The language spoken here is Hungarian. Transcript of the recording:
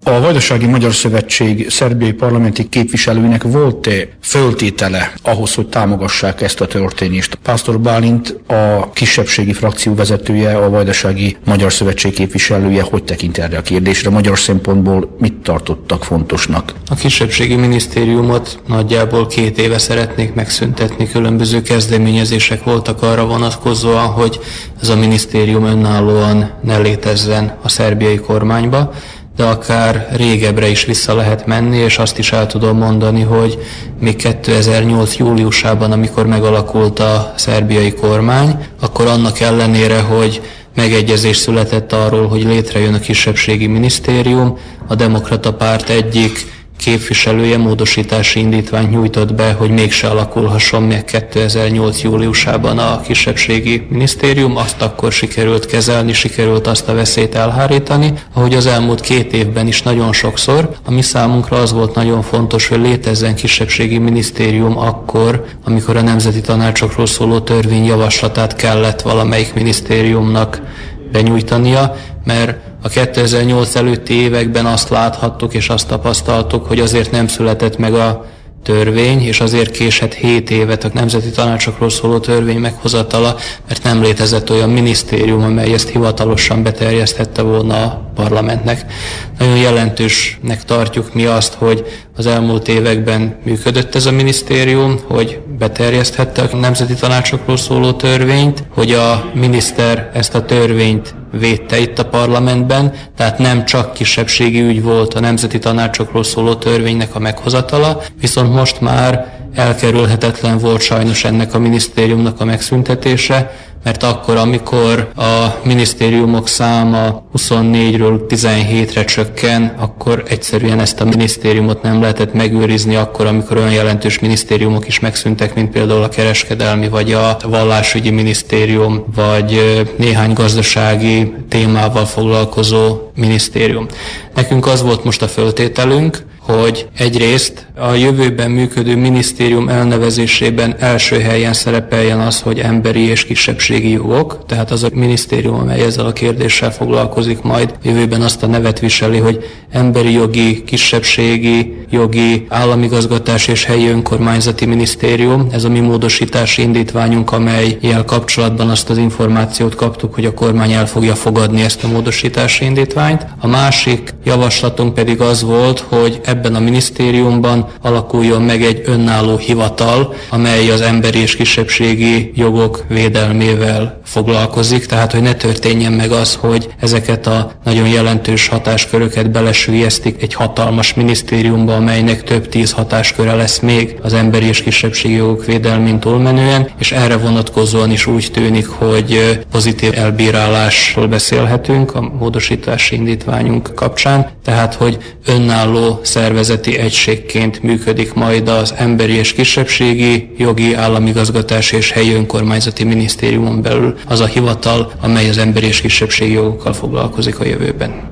A Vajdasági Magyar Szövetség szerbiai parlamenti képviselőinek volt-e föltétele ahhoz, hogy támogassák ezt a történést? Pásztor Bálint, a kisebbségi frakció vezetője, a Vajdasági Magyar Szövetség képviselője hogy tekint erre a kérdésre? Magyar szempontból mit tartottak fontosnak? A kisebbségi minisztériumot nagyjából 2 éve szeretnék megszüntetni. Különböző kezdeményezések voltak arra vonatkozóan, hogy ez a minisztérium önállóan ne létezzen a szerbiai kormányba, de akár régebbre is vissza lehet menni, és azt is el tudom mondani, hogy még 2008. júliusában, amikor megalakult a szerbiai kormány, akkor annak ellenére, hogy megegyezés született arról, hogy létrejön a kisebbségi minisztérium, a Demokrata Párt egyik képviselője módosítási indítványt nyújtott be, hogy mégse alakulhasson meg 2008. júliusában a kisebbségi minisztérium. Azt akkor sikerült kezelni, sikerült azt a veszélyt elhárítani, ahogy az elmúlt 2 évben is nagyon sokszor. Ami számunkra az volt nagyon fontos, hogy létezzen kisebbségi minisztérium akkor, amikor a Nemzeti Tanácsokról szóló törvény javaslatát kellett valamelyik minisztériumnak benyújtania, mert a 2008 előtti években azt láthattuk és azt tapasztaltuk, hogy azért nem született meg a törvény, és azért késett 7 évet a Nemzeti Tanácsokról szóló törvény meghozatala, mert nem létezett olyan minisztérium, amely ezt hivatalosan beterjeszthette volna a parlamentnek. Nagyon jelentősnek tartjuk mi azt, hogy az elmúlt években működött ez a minisztérium, hogy beterjeszthette a Nemzeti Tanácsokról szóló törvényt, hogy a miniszter ezt a törvényt védte itt a parlamentben, tehát nem csak kisebbségi ügy volt a Nemzeti Tanácsokról szóló törvénynek a meghozatala, viszont most már elkerülhetetlen volt sajnos ennek a minisztériumnak a megszüntetése, mert akkor, amikor a minisztériumok száma 24-ről 17-re csökken, akkor egyszerűen ezt a minisztériumot nem lehetett megőrizni akkor, amikor olyan jelentős minisztériumok is megszűntek, mint például a kereskedelmi, vagy a vallásügyi minisztérium, vagy néhány gazdasági témával foglalkozó minisztérium. Nekünk az volt most a föltételünk, hogy egyrészt a jövőben működő minisztérium elnevezésében első helyen szerepeljen az, hogy emberi és kisebbségi jogok, tehát az a minisztérium, amely ezzel a kérdéssel foglalkozik majd, jövőben azt a nevet viseli, hogy emberi jogi, kisebbségi jogi, államigazgatás és helyi önkormányzati minisztérium. Ez a mi módosítási indítványunk, amellyel kapcsolatban azt az információt kaptuk, hogy a kormány el fogja fogadni ezt a módosítási indítványt. A másik javaslatunk pedig az volt, hogy ebben a minisztériumban alakuljon meg egy önálló hivatal, amely az emberi és kisebbségi jogok védelmével foglalkozik, tehát hogy ne történjen meg az, hogy ezeket a nagyon jelentős hatásköröket belesüllyesztik egy hatalmas minisztériumba, amelynek több 10 hatásköre lesz még az emberi és kisebbségi jogok védelmén túlmenően, és erre vonatkozóan is úgy tűnik, hogy pozitív elbírálásról beszélhetünk a módosítási indítványunk kapcsán, tehát hogy önálló szervezeti egységként működik majd az emberi és kisebbségi jogi, államigazgatási és helyi önkormányzati minisztériumon belül az a hivatal, amely az emberi és kisebbségi jogokkal foglalkozik a jövőben.